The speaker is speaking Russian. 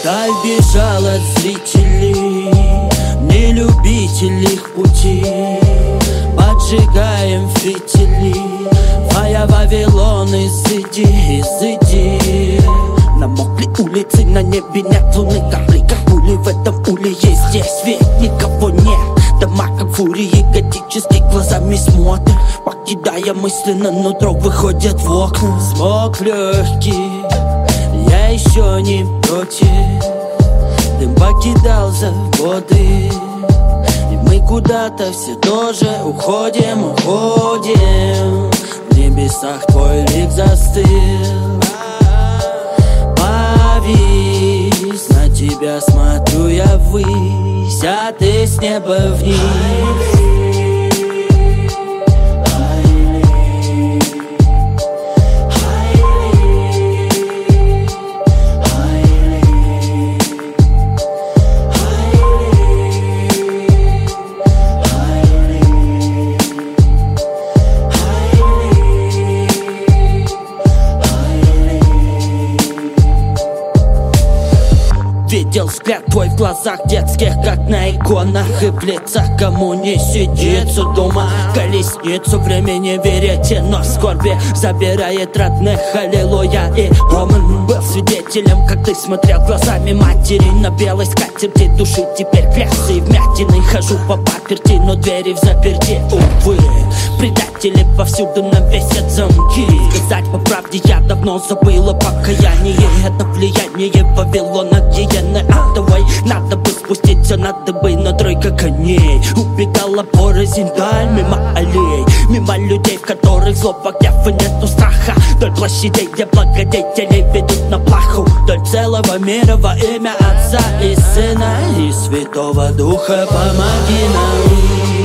Вдаль бежал от зрителей, не любитель их пути. Поджигаем фитили, фая Вавилон, изыди, изыди. Намокли улицы, на небе нет луны, горы как пули, в этом уле есть здесь ведь никого нет. Дома как фурии, готически глазами смотрят, покидая мысленно нутро, выходят в окна. Смог в легкие, я еще не против. Дым покидал заводы, и мы куда-то все тоже уходим, уходим. В небесах твой лик застыл, повис, на тебя смотрю я ввысь, а ты с неба вниз. Видел взгляд твой в глазах детских, как на иконах, и в лицах, кому не сидится дома. Колесницу времени верите, но в скорби забирает родных, аллилуйя. И он был свидетелем, как ты смотрел глазами матери на белой скатерти, души теперь грязь и вмятины. Хожу по паперти, но двери в заперти, увы. Предатели повсюду навесят замки. Сказать по правде, я давно забыла покаяние. Это влияние Вавилона, гиены адовой. Надо бы спуститься, надо бы на тройка коней. Убегала порознь даль, мимо аллей, мимо людей, в которых злоба, гнева нету страха. Вдоль площадей, где благодетели ведут на плаху. Вдоль целого мира во имя Отца и Сына и Святого Духа помоги нам.